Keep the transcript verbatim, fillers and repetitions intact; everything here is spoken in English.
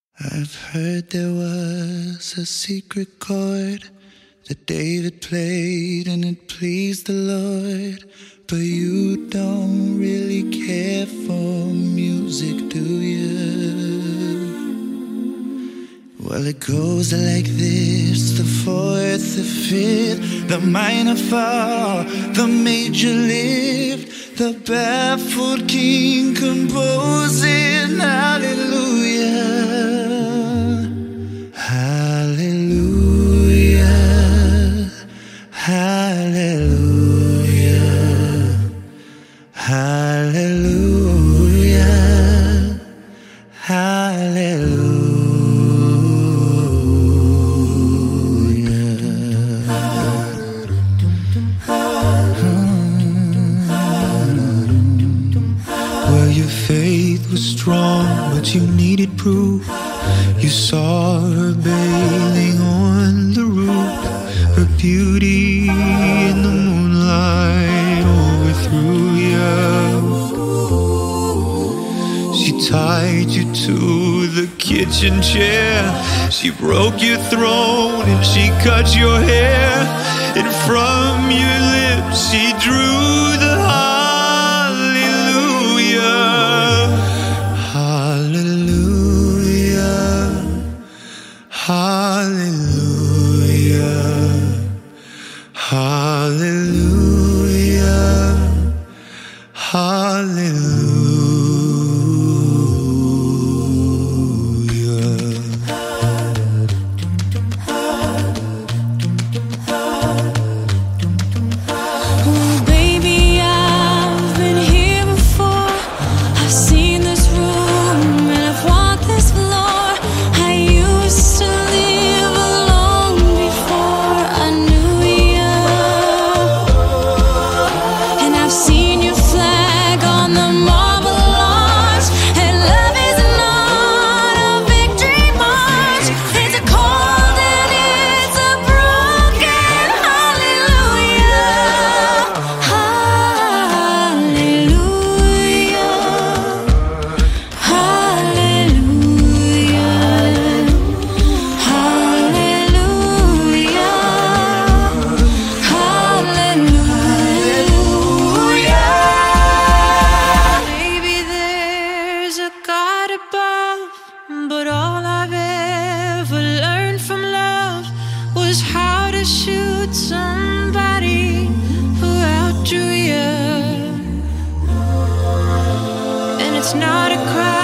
I've heard there was a secret chord that David played and it pleased the Lord. But you don't really care for music, do you? Well, it goes like this: the fourth, the fifth, the minor fall, the major lift, the baffled king composing hallelujah, hallelujah, hallelujah, hallelujah, hallelujah. Faith was strong, but you needed proof. You saw her bathing on the roof. Her beauty in the moonlight overthrew you. She tied you to the kitchen chair. She broke your throne and she cut your hair. And from your lips she drew the heart. Hallelujah, hallelujah, hallelujah. Oh, baby, I've been here before. I've seen this room and I've walked this floor. I used to live alone before I knew you, and I've seen your flag on the marble arch. And love is not a victory march. It's a cold and it's a broken hallelujah, hallelujah, hallelujah, hallelujah, hallelujah. Maybe there's a God above, but all I've ever learned from love was how to shoot somebody who outdrew you. And it's not a cry